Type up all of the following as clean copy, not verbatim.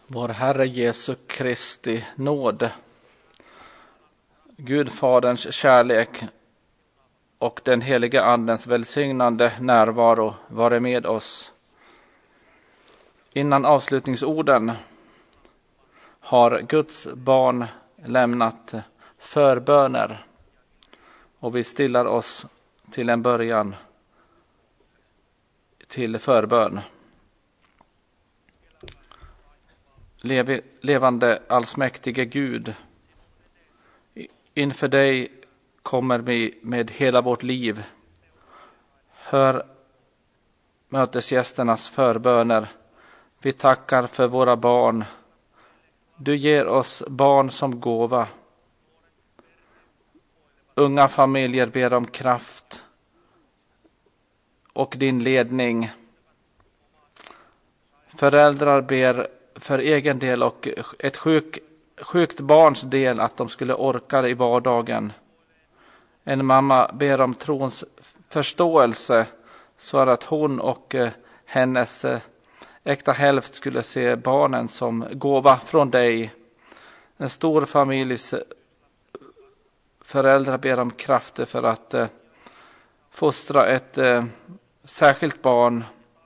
Vår Herre Jesu Kristi nåd, Gud Faderns kärlek och den helige Andens välsignande närvaro vare med oss. Innan avslutningsorden har Guds barn lämnat förböner och vi stillar oss till en början till förbön. Levande allsmäktige Gud, inför dig kommer vi med hela vårt liv. Hör mötesgästernas förböner. Vi tackar för våra barn. Du ger oss barn som gåva. Unga familjer ber om kraft och din ledning. Föräldrar ber för egen del och ett sjukt barns del att de skulle orka i vardagen. En mamma ber om trons förståelse så att hon och hennes äkta hälft skulle se barnen som gåva från dig. En stor familjs föräldrar ber om krafter för att fostra ett särskilt barn.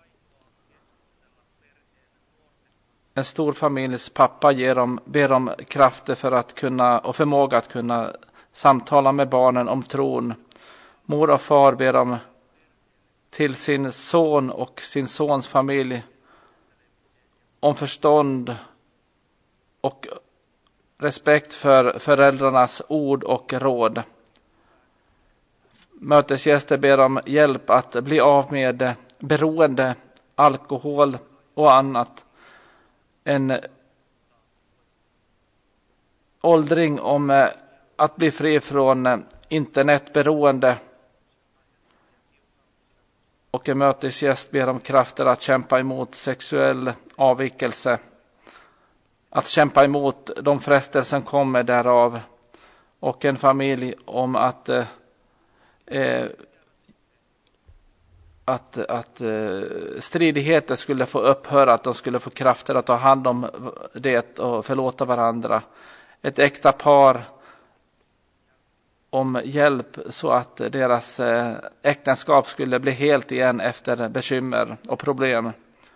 En stor familjs pappa ber om krafter för att kunna och förmåga att kunna samtala med barnen om tron. Mor och far ber om till sin son och sin sons familj om förstånd och respekt för föräldrarnas ord och råd. Mötesgäster ber om hjälp att bli av med beroende, alkohol och annat. En åldring om att bli fri från internetberoende. Och en mötesgäst ber om krafter att kämpa emot sexuell avvikelse. Att kämpa emot de frestelser som kommer därav. Och en familj om att stridigheter skulle få upphöra, att de skulle få krafter att ta hand om det och förlåta varandra. Ett äkta par om hjälp så att deras äktenskap skulle bli helt igen efter bekymmer och problem.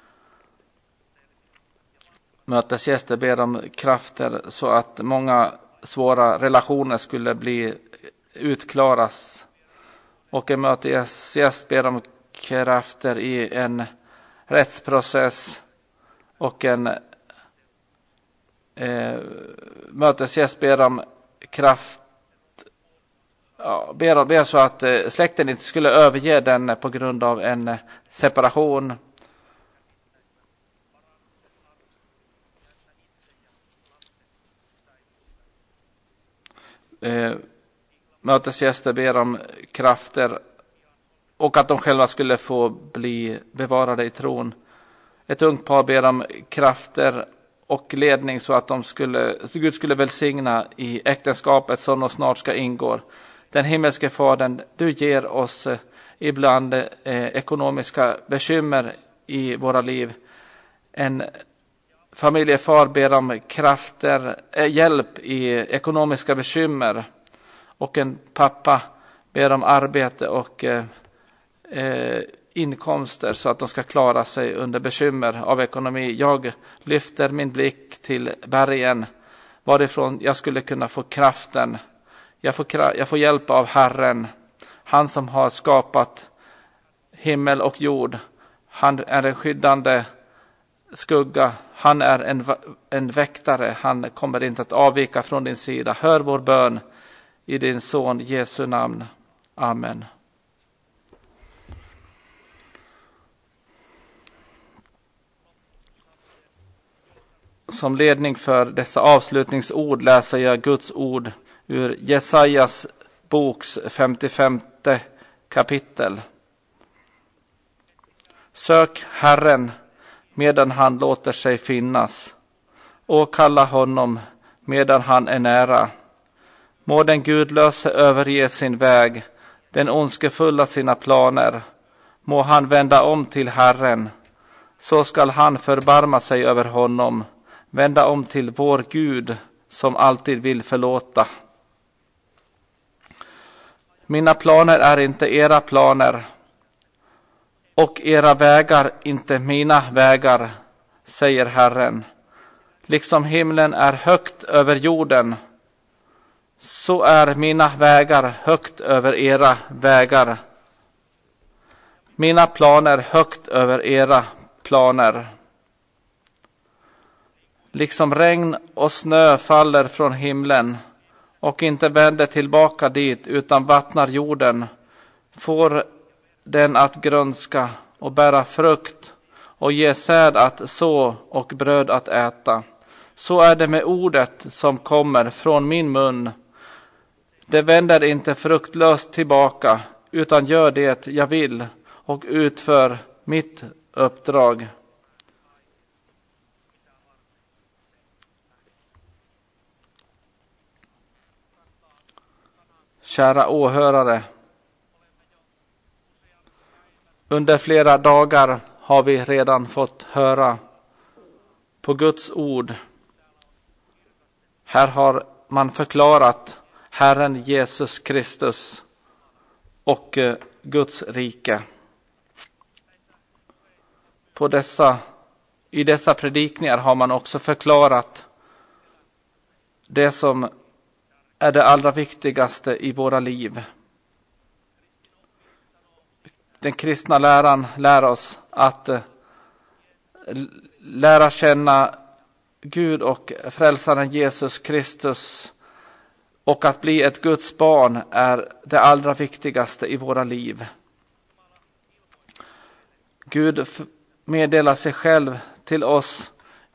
Mötesgäster ber om krafter så att många svåra relationer skulle bli utklaras. Och en mötesgäst ber om krafter i en rättsprocess och en mötesgäst ber om kraft, ber så att släkten inte skulle överge den på grund av en separation. Mötesgäster ber om krafter och att de själva skulle få bli bevarade i tron. Ett ungt par ber om krafter och ledning så att Gud skulle välsigna i äktenskapet som de snart ska ingå. Den himmelske fadern, du ger oss ibland ekonomiska bekymmer i våra liv. En familjefar ber om krafter, hjälp i ekonomiska bekymmer. Och en pappa ber om arbete och inkomster så att de ska klara sig under bekymmer av ekonomi. Jag lyfter min blick till bergen varifrån jag skulle kunna få kraften. Jag får hjälp av Herren, han som har skapat himmel och jord. Han är en skyddande skugga, han är en väktare, han kommer inte att avvika från din sida. Hör vår bön i din son Jesu namn. Amen. Som ledning för dessa avslutningsord läser jag Guds ord ur Jesajas boks 55:e kapitel. Sök Herren medan han låter sig finnas och kalla honom medan han är nära. Må den gudlöse överge sin väg, den ondskefulla sina planer. Må han vända om till Herren, så skall han förbarma sig över honom. vända om till vår Gud som alltid vill förlåta. Mina planer är inte era planer och era vägar inte mina vägar, säger Herren. Liksom himlen är högt över jorden, så är mina vägar högt över era vägar. Mina planer högt över era planer. Liksom regn och snö faller från himlen och inte vänder tillbaka dit utan vattnar jorden, får den att grönska och bära frukt och ge säd att så och bröd att äta. Så är det med ordet som kommer från min mun. Det vänder inte fruktlöst tillbaka utan gör det jag vill och utför mitt uppdrag. Kära åhörare, under flera dagar har vi redan fått höra på Guds ord. Här har man förklarat Herren Jesus Kristus och Guds rike. I dessa predikningar har man också förklarat det som är det allra viktigaste i våra liv. Den kristna läran lär oss att lära känna Gud och frälsaren Jesus Kristus, och att bli ett Guds barn är det allra viktigaste i våra liv. Gud meddelar sig själv till oss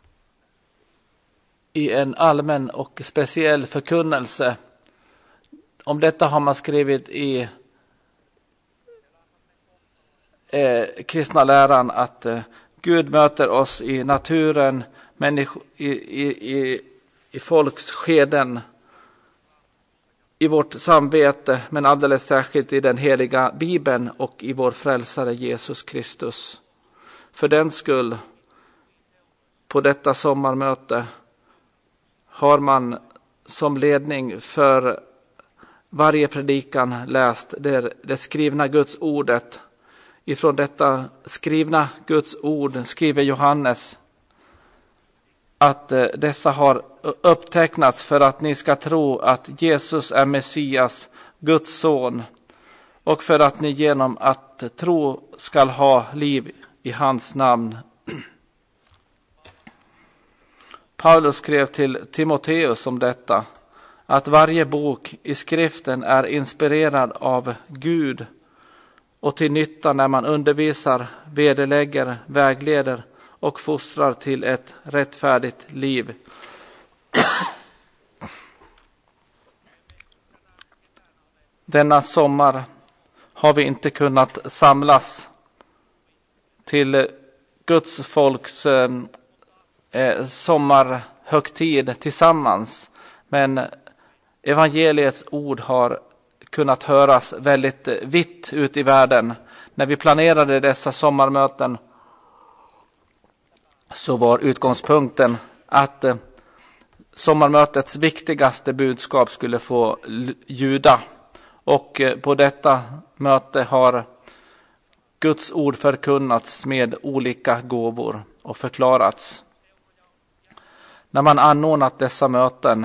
i en allmän och speciell förkunnelse. Om detta har man skrivit i kristna läran att Gud möter oss i naturen, i folks skeden, i vårt samvete, men alldeles särskilt i den heliga Bibeln och i vår frälsare Jesus Kristus. För den skull, på detta sommarmöte, har man som ledning för varje predikan läst det skrivna Guds ordet. Ifrån detta skrivna Guds ord skriver Johannes att dessa har upptecknats för att ni ska tro att Jesus är Messias, Guds son, och för att ni genom att tro skall ha liv i hans namn. Paulus skrev till Timoteus om detta, att varje bok i skriften är inspirerad av Gud och till nytta när man undervisar, vederlägger, vägleder och fostrar till ett rättfärdigt liv. Denna sommar har vi inte kunnat samlas till Guds folks sommarhögtid tillsammans, men evangeliets ord har kunnat höras väldigt vitt ut i världen. När vi planerade dessa sommarmöten så var utgångspunkten att sommarmötets viktigaste budskap skulle få ljuda, och på detta möte har Guds ord förkunnats med olika gåvor och förklarats. När man anordnat dessa möten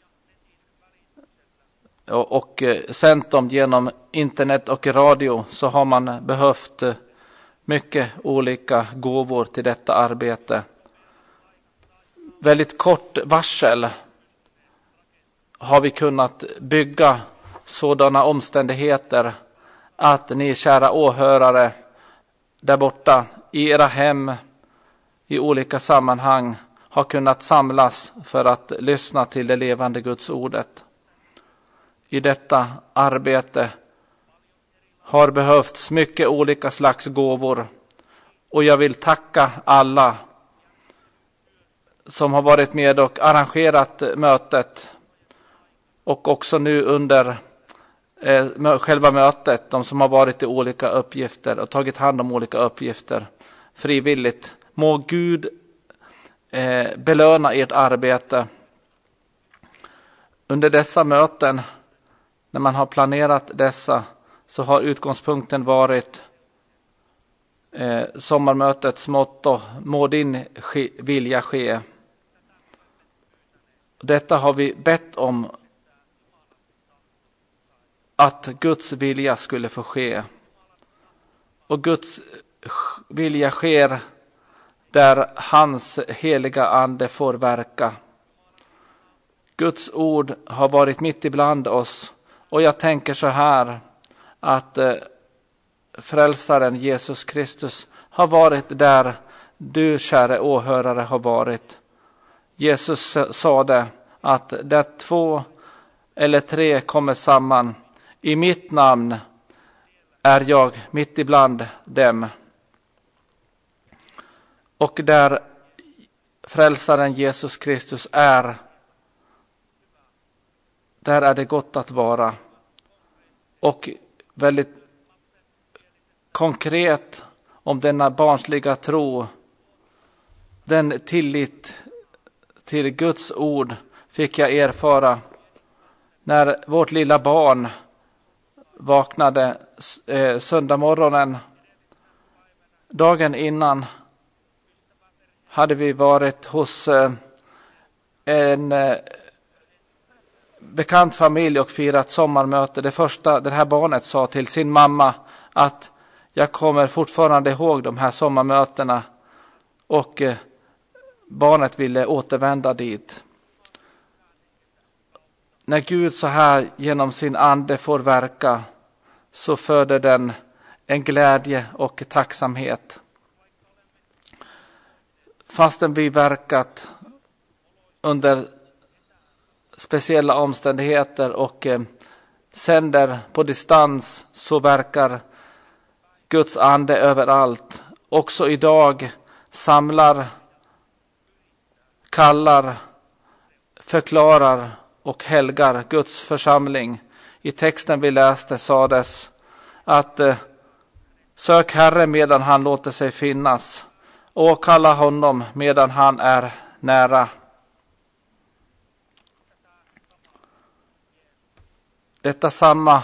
och sänt dem genom internet och radio, så har man behövt mycket olika gåvor till detta arbete. Väldigt kort varsel har vi kunnat bygga sådana omständigheter att ni kära åhörare där borta i era hem i olika sammanhang har kunnat samlas för att lyssna till det levande Guds ordet. I detta arbete har behövts mycket olika slags gåvor, och jag vill tacka alla som har varit med och arrangerat mötet, och också nu under själva mötet, de som har varit i olika uppgifter och tagit hand om olika uppgifter frivilligt. Må Gud belöna ert arbete. Under dessa möten, när man har planerat dessa, så har utgångspunkten varit sommarmötets motto: må din vilja ske. Detta har vi bett om, att Guds vilja skulle få ske. Och Guds vilja sker där hans heliga ande får verka. Guds ord har varit mitt ibland oss, och jag tänker så här, att frälsaren Jesus Kristus har varit där du, kära åhörare, har varit. Jesus sa det, att där 2 eller 3 kommer samman i mitt namn är jag mitt ibland dem. Och där frälsaren Jesus Kristus är, där är det gott att vara. Och väldigt konkret om denna barnsliga tro, den tillit till Guds ord fick jag erfara när vårt lilla barn vaknade söndag morgonen. Dagen innan hade vi varit hos en bekant familj och firat sommarmöte. Det första det här barnet sa till sin mamma, att jag kommer fortfarande ihåg de här sommarmötena, och barnet ville återvända dit. När Gud så här genom sin ande får verka, så föder den en glädje och tacksamhet. Fastän vi verkat under speciella omständigheter och sänder på distans, så verkar Guds ande överallt. Också idag samlar, kallar, förklarar och helgar Guds församling. I texten vi läste sades att sök Herre medan han låter sig finnas, och kalla honom medan han är nära. Detta samma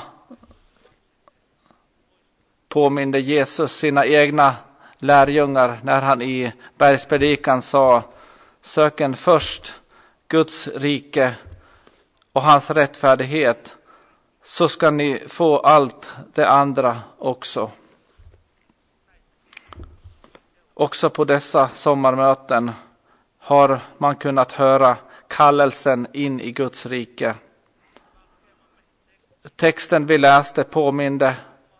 påminde Jesus sina egna lärjungar när han i bergspredikan sa: söken först Guds rike och hans rättfärdighet, så ska ni få allt det andra också. Också på dessa sommarmöten har man kunnat höra kallelsen in i Guds rike. Texten vi läste påminde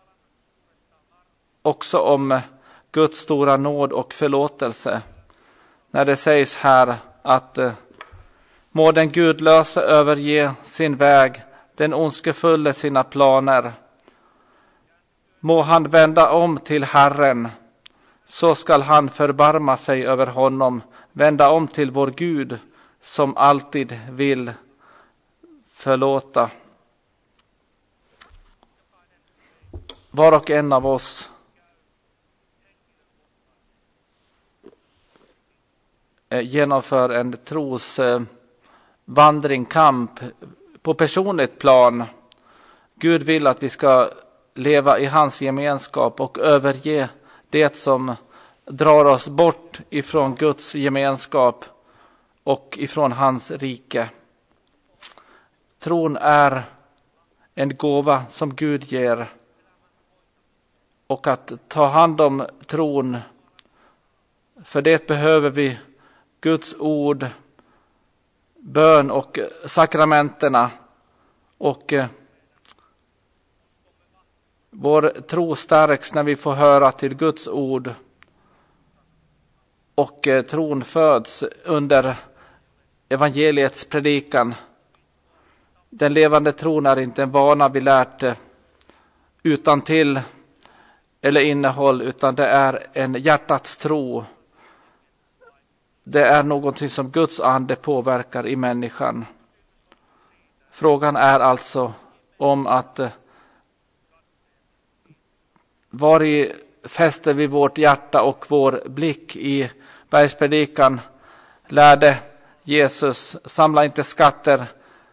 också om Guds stora nåd och förlåtelse, när det sägs här att må den gudlöse överge sin väg, den ondskefulle sina planer. Må han vända om till Herren, så skall han förbarma sig över honom. Vända om till vår Gud, som alltid vill förlåta. Var och en av oss genomför en trosvandring, kamp på personligt plan. Gud vill att vi ska leva i hans gemenskap och överge det som drar oss bort ifrån Guds gemenskap och ifrån hans rike. Tron är en gåva som Gud ger, och att ta hand om tron, för det behöver vi Guds ord, bön och sakramenterna, och vår tro stärks när vi får höra till Guds ord, och tron föds under evangeliets predikan. Den levande tron är inte en vana vi lärt utan till eller innehåll, utan det är en hjärtats tro. Det är någonting som Guds ande påverkar i människan. Frågan är alltså om att var i fäster vi vårt hjärta och vår blick. I bergspredikan lärde Jesus: samla inte skatter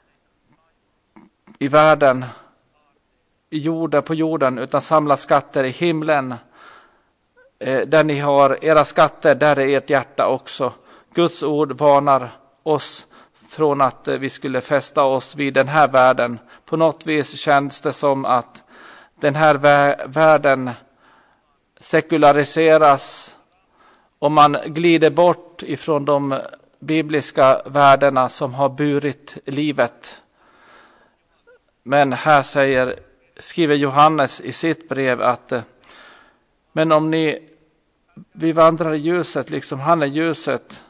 i världen, på jorden, utan samla skatter i himlen. Där ni har era skatter, där är ert hjärta också. Guds ord varnar oss från att vi skulle fästa oss vid den här världen. På något vis känns det som att den här världen sekulariseras och man glider bort ifrån de bibliska värdena som har burit livet. Men här skriver Johannes i sitt brev att men om vi vandrar i ljuset liksom han är ljuset,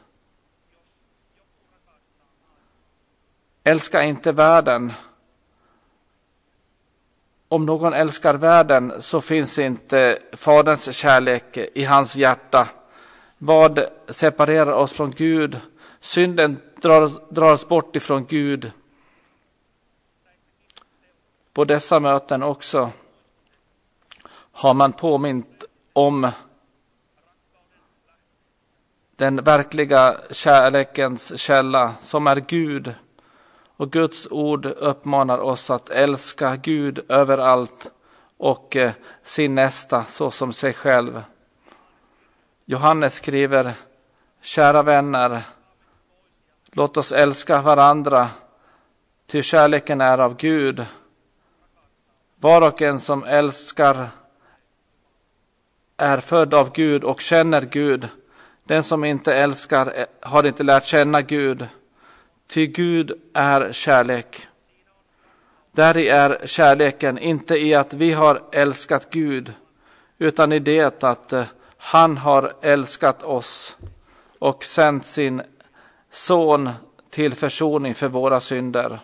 älska inte världen. Om någon älskar världen så finns inte Faderns kärlek i hans hjärta. Vad separerar oss från Gud? Synden drar oss bort ifrån Gud. På dessa möten också har man påmint om den verkliga kärlekens källa som är Gud. Och Guds ord uppmanar oss att älska Gud överallt och sin nästa så som sig själv. Johannes skriver: kära vänner, låt oss älska varandra, ty kärleken är av Gud. Var och en som älskar är född av Gud och känner Gud. Den som inte älskar har inte lärt känna Gud. Ty Gud är kärlek. Däri är kärleken inte i att vi har älskat Gud, utan i det att han har älskat oss och sänt sin son till försoning för våra synder.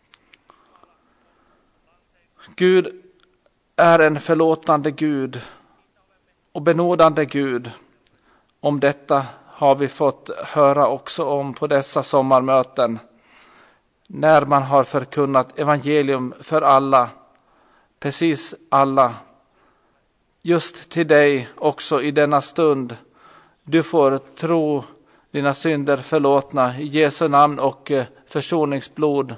Gud är en förlåtande Gud och benådande Gud. Om detta har vi fått höra också om på dessa sommarmöten, när man har förkunnat evangelium för alla, precis alla. Just till dig också i denna stund. Du får tro dina synder förlåtna i Jesu namn och försoningsblod.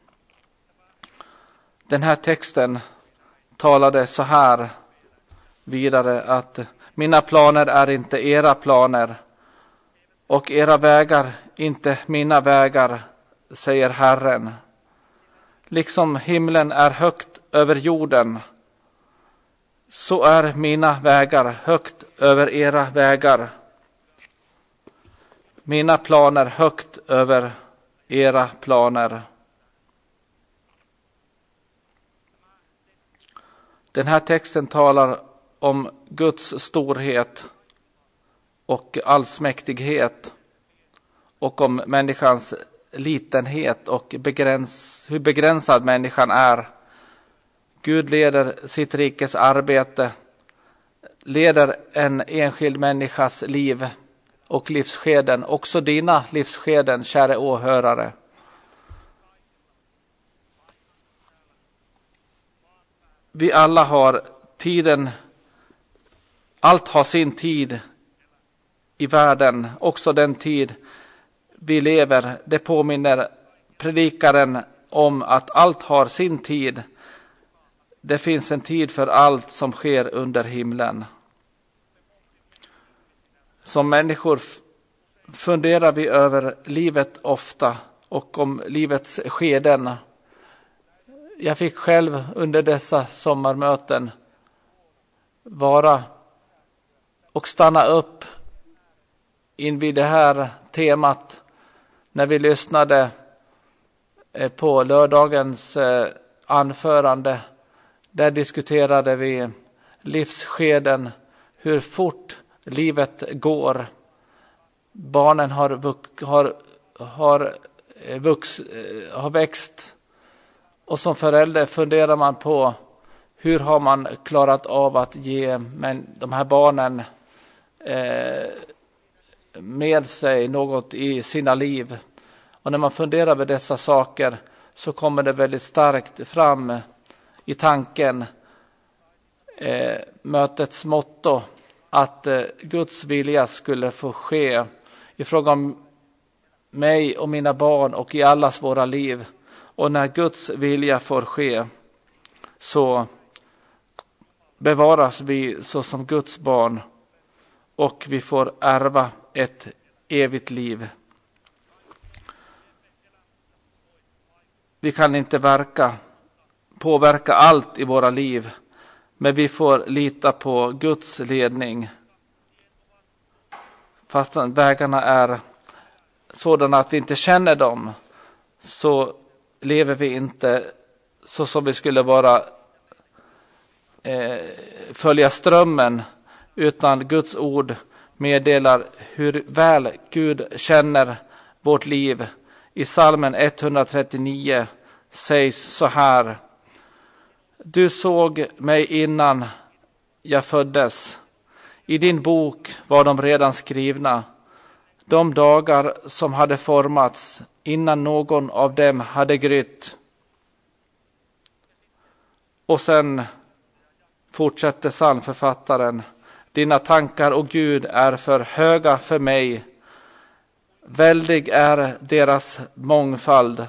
Den här texten talade så här vidare, att mina planer är inte era planer och era vägar inte mina vägar, säger Herren. Liksom himlen är högt över jorden, så är mina vägar högt över era vägar. Mina planer högt över era planer. Den här texten talar om Guds storhet och allsmäktighet och om människans litenhet och hur begränsad människan är. Gud leder sitt rikes arbete, leder en enskild människas liv och livsskeden, också dina livsskeden, kära åhörare. Vi alla har tiden, allt har sin tid i världen, också den tid vi lever. Det påminner predikaren om att allt har sin tid. Det finns en tid för allt som sker under himlen. Som människor funderar vi över livet ofta och om livets skeden. Jag fick själv under dessa sommarmöten vara och stanna upp invid det här temat när vi lyssnade på lördagens anförande. Där diskuterade vi livsskeden, hur fort livet går. Barnen har växt, och som förälder funderar man på hur har man klarat av att ge de här barnen med sig något i sina liv. Och när man funderar över dessa saker så kommer det väldigt starkt fram i tanken mötets motto, att Guds vilja skulle få ske i fråga om mig och mina barn och i allas våra liv. Och när Guds vilja får ske så bevaras vi så som Guds barn och vi får ärva ett evigt liv. Vi kan inte påverka allt i våra liv, men vi får lita på Guds ledning. Fast vägarna är sådana att vi inte känner dem, så lever vi inte så som vi skulle vara följa strömmen, utan Guds ord meddelar hur väl Gud känner vårt liv. I Psalmen 139 sägs så här: Du såg mig innan jag föddes. I din bok var de redan skrivna, de dagar som hade formats innan någon av dem hade grytt. Och sen fortsätter psalmförfattaren: Dina tankar, o Gud, är för höga för mig. Väldig är deras mångfald.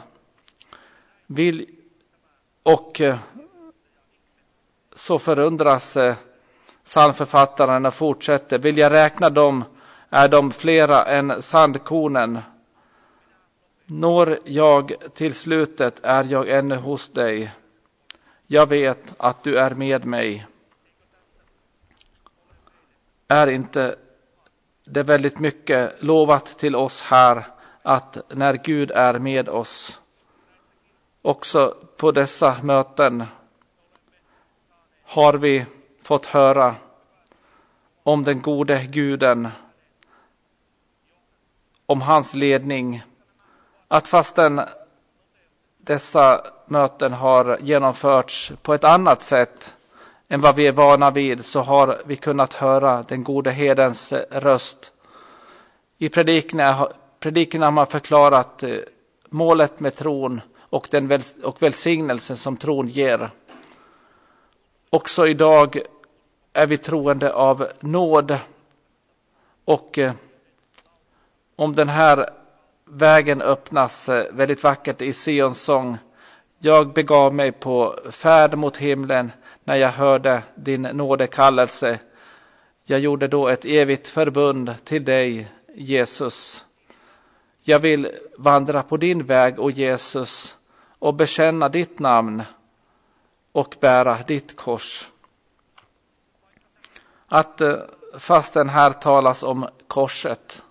Så förundras psalmförfattaren och fortsätter: Vill jag räkna dem, är de flera än sandkornen. Når jag till slutet är jag ännu hos dig. Jag vet att du är med mig. Är inte det väldigt mycket lovat till oss här, att när Gud är med oss? Också på dessa möten har vi fått höra om den gode Guden, om hans ledning. Att fastän dessa möten har genomförts på ett annat sätt än vad vi är vana vid, så har vi kunnat höra den gode herdens röst. I prediken har man förklarat målet med tron och välsignelsen som tron ger. Också idag är vi troende av nåd, och om den här vägen öppnas väldigt vackert i Sions sång: Jag begav mig på färd mot himlen när jag hörde din nådekallelse. Jag gjorde då ett evigt förbund till dig, Jesus. Jag vill vandra på din väg, o Jesus, och bekänna ditt namn och bära ditt kors. Att fastän här talas om korset,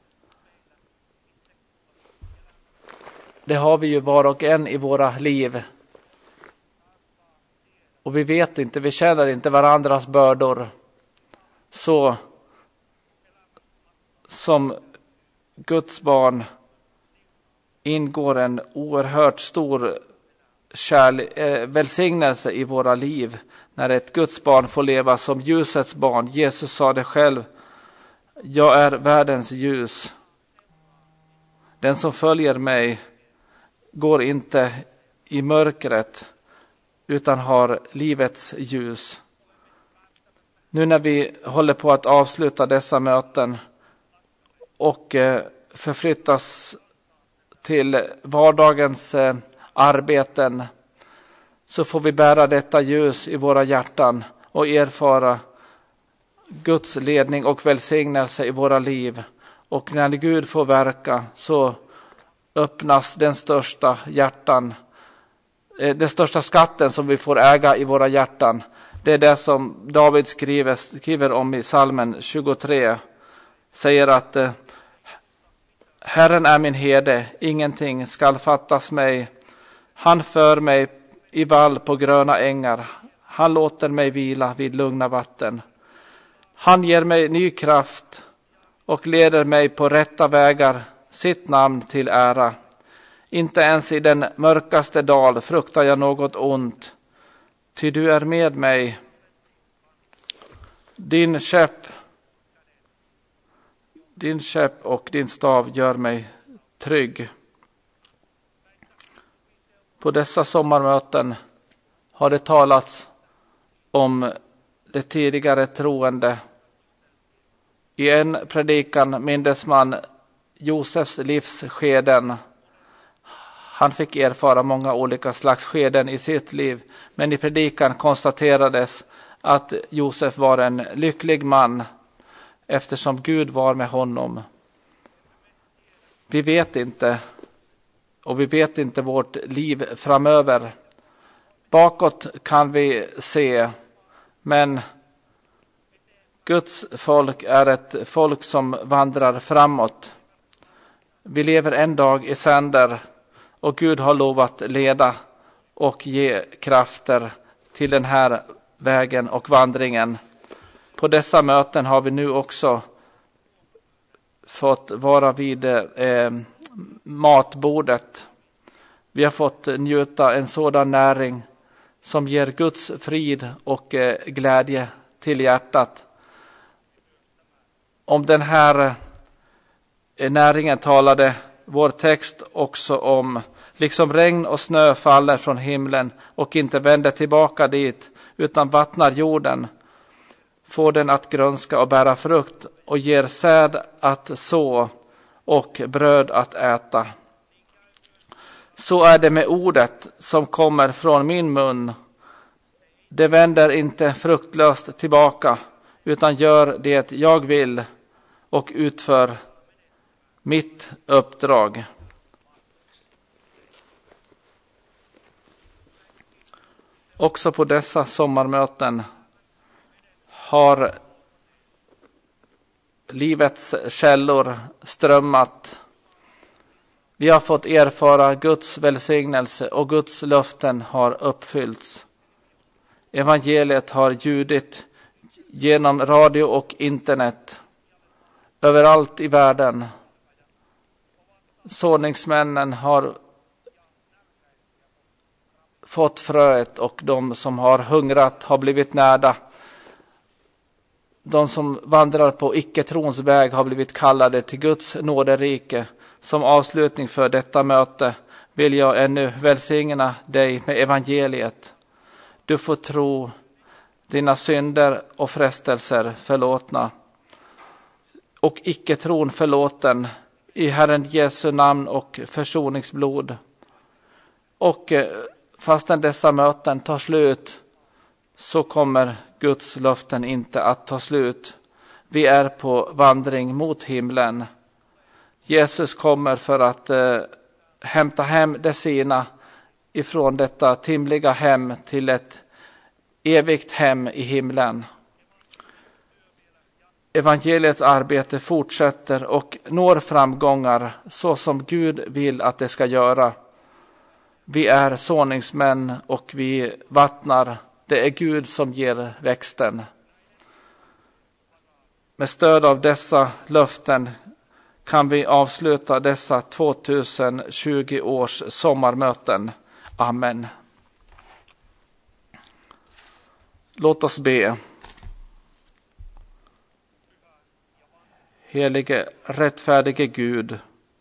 det har vi ju var och en i våra liv. Och vi känner inte varandras bördor. Så som Guds barn ingår en oerhört stor välsignelse i våra liv när ett Guds barn får leva som ljusets barn. Jesus sa det själv: Jag är världens ljus. Den som följer mig går inte i mörkret utan har livets ljus. Nu när vi håller på att avsluta dessa möten och förflyttas till vardagens arbeten, så får vi bära detta ljus i våra hjärtan och erfara Guds ledning och välsignelse i våra liv. Och när Gud får verka, så öppnas den största skatten som vi får äga i våra hjärtan. Det är det som David skriver om i Psalmen 23. Säger att Herren är min herde, ingenting skall fattas mig. Han för mig i vall på gröna ängar. Han låter mig vila vid lugna vatten. Han ger mig ny kraft och leder mig på rätta vägar, sitt namn till ära. Inte ens i den mörkaste dal fruktar jag något ont, ty du är med mig. Din käpp och din stav gör mig trygg. På dessa sommarmöten har det talats om det tidigare troende. I en predikan mindes man Josefs livsskeden. Han fick erfara många olika slags skeden i sitt liv, men i predikan konstaterades att Josef var en lycklig man eftersom Gud var med honom. Vi vet inte, och vi vet inte vårt liv framöver. Bakåt kan vi se, men Guds folk är ett folk som vandrar framåt. Vi lever en dag i sänder, och Gud har lovat leda och ge krafter till den här vägen och vandringen. På dessa möten har vi nu också fått vara vid matbordet. Vi har fått njuta en sådan näring som ger Guds frid och glädje till hjärtat. Om den här näringen talade vår text också om, liksom regn och snö faller från himlen och inte vänder tillbaka dit utan vattnar jorden, får den att grönska och bära frukt och ger säd att så och bröd att äta. Så är det med ordet som kommer från min mun. Det vänder inte fruktlöst tillbaka utan gör det jag vill och utför mitt uppdrag. Också på dessa sommarmöten har livets källor strömmat. Vi har fått erfara Guds välsignelse och Guds löften har uppfyllts. Evangeliet har ljudit genom radio och internet överallt i världen. Såningsmännen har fått fröet och de som har hungrat har blivit närda. De som vandrar på icke-trons väg har blivit kallade till Guds nåderike. Som avslutning för detta möte vill jag ännu välsigna dig med evangeliet. Du får tro dina synder och frestelser förlåtna och icke-tron förlåten i Herren Jesu namn och försoningsblod. Och fastän dessa möten tar slut så kommer Guds löften inte att ta slut. Vi är på vandring mot himlen. Jesus kommer för att hämta hem det sina ifrån detta timliga hem till ett evigt hem i himlen. Evangeliets arbete fortsätter och når framgångar så som Gud vill att det ska göra. Vi är såningsmän och vi vattnar. Det är Gud som ger växten. Med stöd av dessa löften kan vi avsluta dessa 2020 års sommarmöten. Amen. Låt oss be. Helige, rättfärdige Gud,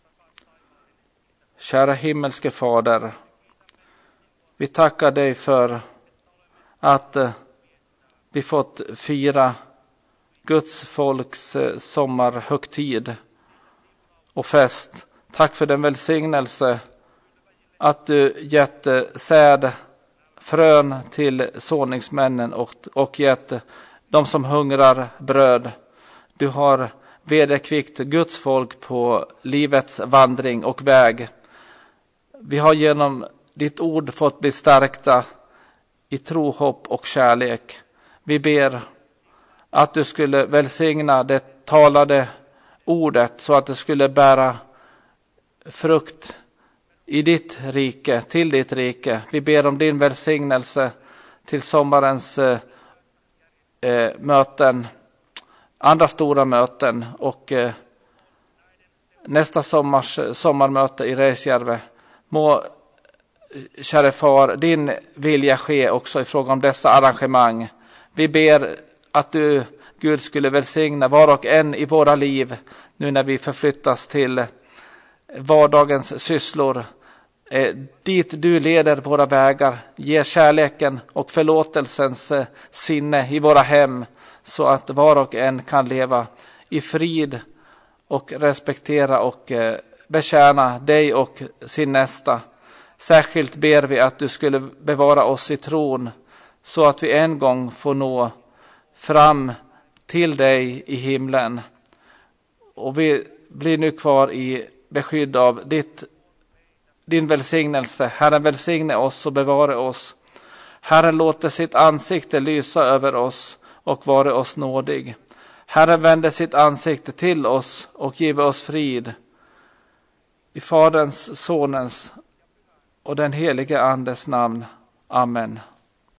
kära himmelske Fader, vi tackar dig för att vi fått fira Guds folks sommarhögtid och fest. Tack för den välsignelse att du gett säd, frön till såningsmännen och gett de som hungrar bröd. Du har vederkvickt Guds folk på livets vandring och väg. Vi har genom ditt ord fått bli stärkta i tro, hopp och kärlek. Vi ber att du skulle välsigna det talade ordet så att det skulle bära frukt i ditt rike, till ditt rike. Vi ber om din välsignelse till sommarens möten, andra stora möten och nästa sommarmöte i Reisjärve. Må, käre far, din vilja ske också i fråga om dessa arrangemang. Vi ber att du, Gud, skulle välsigna var och en i våra liv nu när vi förflyttas till vardagens sysslor. Dit du leder våra vägar, ge kärleken och förlåtelsens sinne i våra hem så att var och en kan leva i frid och respektera och betjäna dig och sin nästa. Särskilt ber vi att du skulle bevara oss i tron så att vi en gång får nå fram till dig i himlen. Och vi blir nu kvar i beskydd av din välsignelse. Herren, välsigne oss och bevara oss. Herren, låter sitt ansikte lysa över oss och vara oss nådig. Herren, vände sitt ansikte till oss och give oss frid. I Faderns, Sonens och den helige Andes namn. Amen.